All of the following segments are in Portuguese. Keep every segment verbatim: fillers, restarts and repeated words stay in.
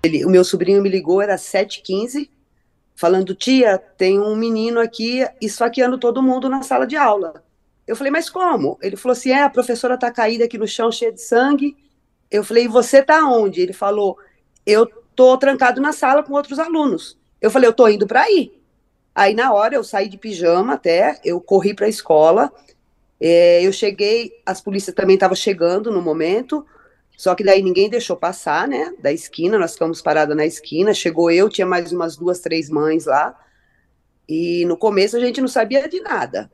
ele, o meu sobrinho me ligou, era sete e quinze, falando, tia, tem um menino aqui esfaqueando todo mundo na sala de aula. Eu falei, mas como? Ele falou assim, é, a professora está caída aqui no chão, cheia de sangue. Eu falei, e você está onde? Ele falou, eu estou trancado na sala com outros alunos. Eu falei, eu estou indo para aí. Aí, na hora, eu saí de pijama até, eu corri para a escola, é, eu cheguei, as polícias também estavam chegando no momento, só que daí ninguém deixou passar, né, da esquina, nós ficamos paradas na esquina, chegou eu, tinha mais umas duas, três mães lá, e no começo a gente não sabia de nada.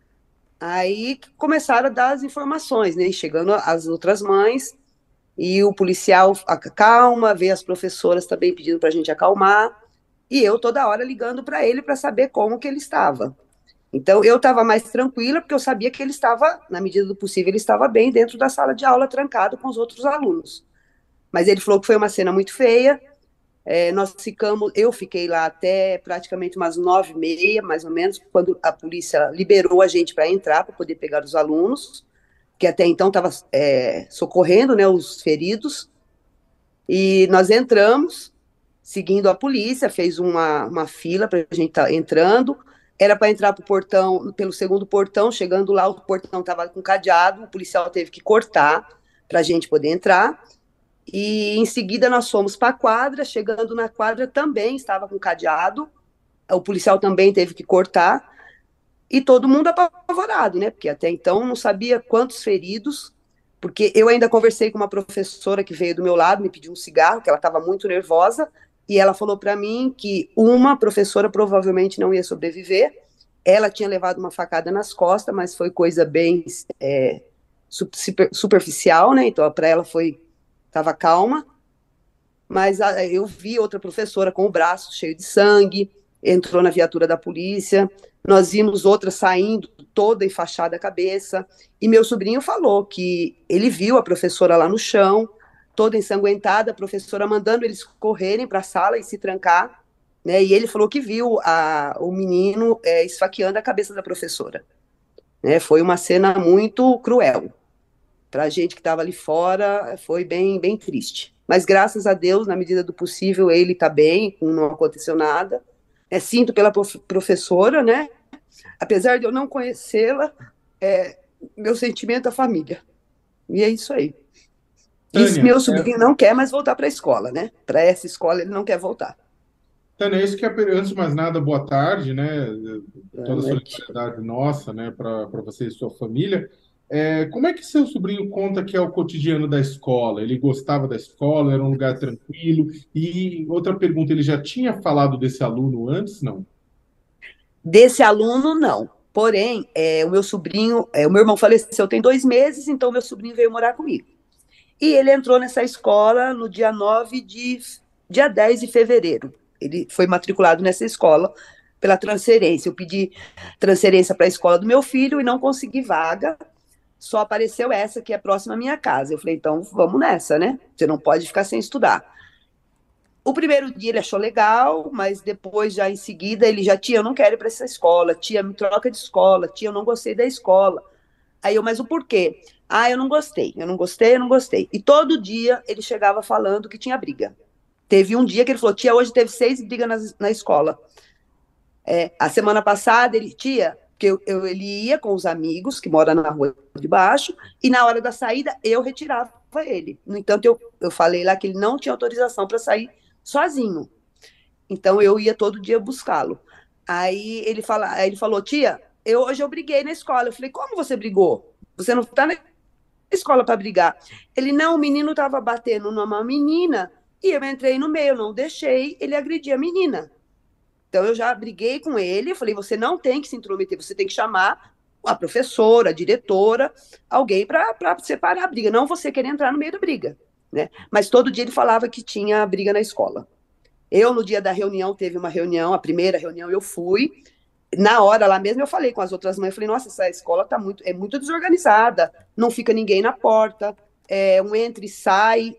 Aí começaram a dar as informações, né, chegando as outras mães, e o policial acalma, vê as professoras também pedindo para a gente acalmar, e eu toda hora ligando para ele para saber como que ele estava. Então, eu estava mais tranquila, porque eu sabia que ele estava, na medida do possível, ele estava bem dentro da sala de aula, trancado com os outros alunos. Mas ele falou que foi uma cena muito feia. É, nós ficamos, eu fiquei lá até praticamente umas nove e meia, mais ou menos, quando a polícia liberou a gente para entrar, para poder pegar os alunos, que até então estava é, socorrendo, né, os feridos. E nós entramos, seguindo a polícia, fez uma, uma fila para a gente estar tá entrando. Era para entrar pro portão, pelo segundo portão, chegando lá, o portão estava com cadeado, o policial teve que cortar para a gente poder entrar. E em seguida nós fomos para a quadra, chegando na quadra também estava com cadeado, o policial também teve que cortar, e todo mundo apavorado, né? Porque até então não sabia quantos feridos, porque eu ainda conversei com uma professora que veio do meu lado, me pediu um cigarro, que ela estava muito nervosa, e ela falou para mim que uma professora provavelmente não ia sobreviver. Ela tinha levado uma facada nas costas, mas foi coisa bem é, super, superficial, né? Então para ela foi, estava calma. Mas a, eu vi outra professora com o braço cheio de sangue, entrou na viatura da polícia. Nós vimos outra saindo toda enfaixada a cabeça. E meu sobrinho falou que ele viu a professora lá no chão, toda ensanguentada, a professora mandando eles correrem para a sala e se trancar, né? E ele falou que viu a, o menino é, esfaqueando a cabeça da professora. Né? Foi uma cena muito cruel. Para a gente que estava ali fora, foi bem, bem triste. Mas graças a Deus, na medida do possível, ele está bem, não aconteceu nada. É, sinto pela prof professora, né? Apesar de eu não conhecê-la, é, meu sentimento é a família. E é isso aí. E Tânia, meu é, sobrinho não quer mais voltar para a escola, né? Para essa escola ele não quer voltar. Tânia, isso que é, antes de mais nada, boa tarde, né? Boa Toda a noite. solidariedade nossa, né, para para você e sua família. É, como é que seu sobrinho conta que é o cotidiano da escola? Ele gostava da escola, era um lugar tranquilo? E outra pergunta, ele já tinha falado desse aluno antes? Não. Desse aluno, não. Porém, é, o meu sobrinho, é, o meu irmão faleceu tem dois meses, então meu sobrinho veio morar comigo. E ele entrou nessa escola no dia nove de dia dez de fevereiro. Ele foi matriculado nessa escola pela transferência. Eu pedi transferência para a escola do meu filho e não consegui vaga. Só apareceu essa que é próxima à minha casa. Eu falei, então vamos nessa, né? Você não pode ficar sem estudar. O primeiro dia ele achou legal, mas depois, já em seguida, ele já, tia, eu não quero ir para essa escola, tia, me troca de escola, tia, eu não gostei da escola. Aí eu, mas o porquê? Ah, eu não gostei, eu não gostei, eu não gostei. E todo dia ele chegava falando que tinha briga. Teve um dia que ele falou, tia, hoje teve seis brigas na, na escola. É, a semana passada, ele, tia, que eu, eu, ele ia com os amigos que moram na rua de baixo, e na hora da saída eu retirava ele. No entanto, eu, eu falei lá que ele não tinha autorização para sair sozinho. Então eu ia todo dia buscá-lo. Aí ele, fala, aí ele falou, tia, eu, hoje eu briguei na escola. Eu falei, como você brigou? Você não está na escola para brigar. Ele, não, o menino estava batendo numa menina e eu entrei no meio, não deixei ele agredir a menina. Então eu já briguei com ele, eu falei, você não tem que se intrometer, você tem que chamar a professora, a diretora, alguém para separar a briga, não você querer entrar no meio da briga. Né? Mas todo dia ele falava que tinha briga na escola. Eu, no dia da reunião, teve uma reunião, a primeira reunião eu fui, na hora lá mesmo eu falei com as outras mães, eu falei, nossa, essa escola tá muito, é muito desorganizada, não fica ninguém na porta, é, um entra e sai.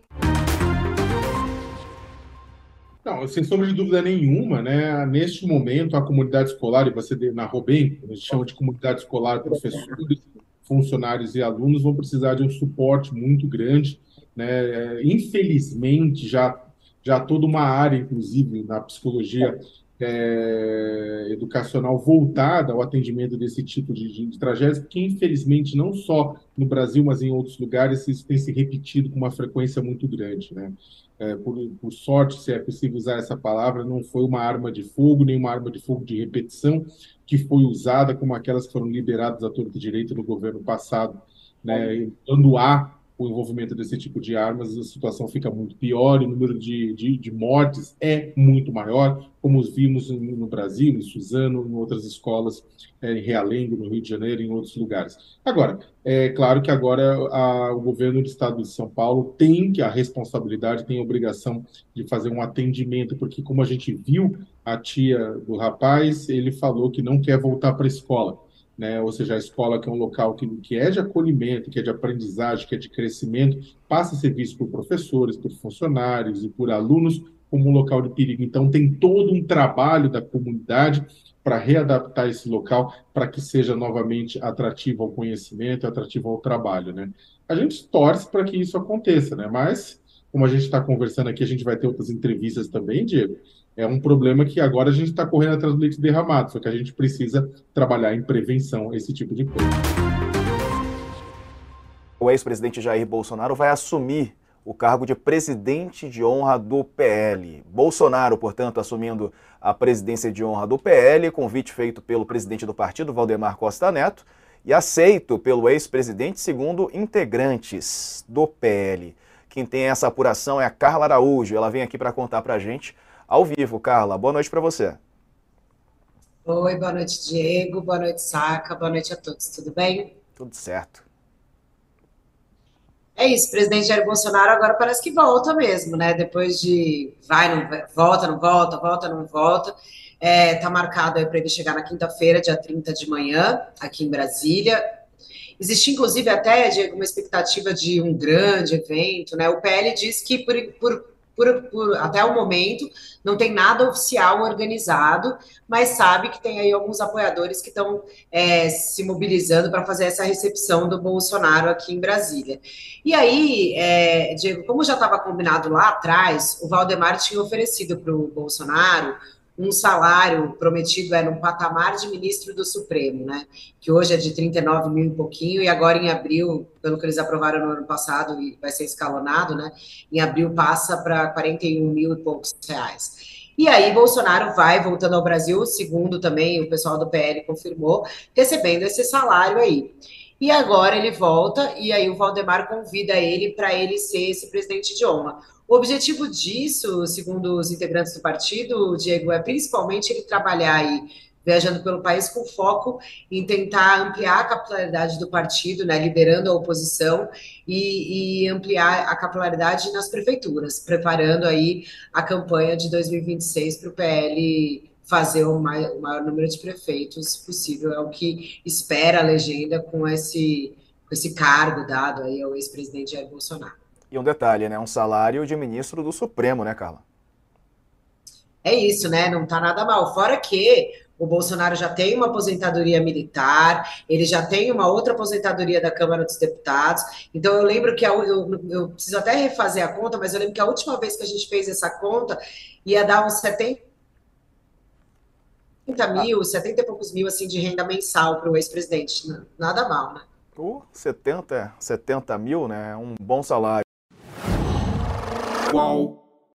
Não, sem sombra de dúvida nenhuma, né? Neste momento, a comunidade escolar, e você narrou bem, a gente chama de comunidade escolar, professores, funcionários e alunos vão precisar de um suporte muito grande, né? Infelizmente, já já toda uma área, inclusive, na psicologia é, educacional voltada ao atendimento desse tipo de, de, de tragédias, que infelizmente não só no Brasil, mas em outros lugares, isso tem se repetido com uma frequência muito grande, né? É, por, por sorte, se é possível usar essa palavra, não foi uma arma de fogo, nem uma arma de fogo de repetição que foi usada como aquelas que foram liberadas à torta direita no governo passado, né? Quando há o envolvimento desse tipo de armas, a situação fica muito pior e o número de, de, de mortes é muito maior, como vimos no Brasil, em Suzano, em outras escolas, é, em Realengo, no Rio de Janeiro, em outros lugares. Agora, é claro que agora a, o governo do estado de São Paulo tem que a responsabilidade, tem a obrigação de fazer um atendimento, porque como a gente viu, a tia do rapaz, ele falou que não quer voltar para a escola. Né? Ou seja, a escola, que é um local que, que é de acolhimento, que é de aprendizagem, que é de crescimento, passa a ser visto por professores, por funcionários e por alunos como um local de perigo. Então, tem todo um trabalho da comunidade para readaptar esse local para que seja novamente atrativo ao conhecimento, atrativo ao trabalho, né? A gente torce para que isso aconteça, né? Mas, como a gente está conversando aqui, a gente vai ter outras entrevistas também, Diego. É um problema que agora a gente está correndo atrás do leite derramado, só que a gente precisa trabalhar em prevenção, esse tipo de coisa. O ex-presidente Jair Bolsonaro vai assumir o cargo de presidente de honra do P L. Bolsonaro, portanto, assumindo a presidência de honra do P L, convite feito pelo presidente do partido, Valdemar Costa Neto, e aceito pelo ex-presidente, segundo integrantes do P L. Quem tem essa apuração é a Carla Araújo. Ela vem aqui para contar para a gente ao vivo. Carla, boa noite para você. Oi, boa noite, Diego. Boa noite, Saca. Boa noite a todos. Tudo bem? Tudo certo. É isso, presidente Jair Bolsonaro agora parece que volta mesmo, né? Depois de vai, não vai, volta, não volta, volta, não volta. É, tá marcado aí para ele chegar na quinta-feira, dia trinta de manhã, aqui em Brasília. Existe, inclusive, até, Diego, uma expectativa de um grande evento, né? O P L diz que, por, por, por, por, até o momento, não tem nada oficial organizado, mas sabe que tem aí alguns apoiadores que estão é, se mobilizando para fazer essa recepção do Bolsonaro aqui em Brasília. E aí, é, Diego, como já estava combinado lá atrás, o Valdemar tinha oferecido para o Bolsonaro um salário prometido é no patamar de ministro do Supremo, né? Que hoje é de trinta e nove mil e pouquinho, e agora em abril, pelo que eles aprovaram no ano passado, e vai ser escalonado, né? Em abril passa para quarenta e um mil e poucos reais. E aí Bolsonaro vai voltando ao Brasil, segundo também o pessoal do P L confirmou, recebendo esse salário aí. E agora ele volta, e aí o Valdemar convida ele para ele ser esse presidente de honra. O objetivo disso, segundo os integrantes do partido, Diego, é principalmente ele trabalhar aí, viajando pelo país com foco em tentar ampliar a capilaridade do partido, né, liderando a oposição e, e ampliar a capilaridade nas prefeituras, preparando aí a campanha de dois mil e vinte e seis para o P L fazer o maior, o maior número de prefeitos possível, é o que espera a legenda com esse, com esse cargo dado aí ao ex-presidente Jair Bolsonaro. E um detalhe, né? Um salário de ministro do Supremo, né, Carla? É isso, né? Não tá nada mal. Fora que o Bolsonaro já tem uma aposentadoria militar, ele já tem uma outra aposentadoria da Câmara dos Deputados. Então, eu lembro que, a, eu, eu preciso até refazer a conta, mas eu lembro que a última vez que a gente fez essa conta ia dar uns setenta mil, setenta e poucos mil, assim, de renda mensal para o ex-presidente. Nada mal, né? Por setenta, setenta mil, né? Um bom salário. Qual?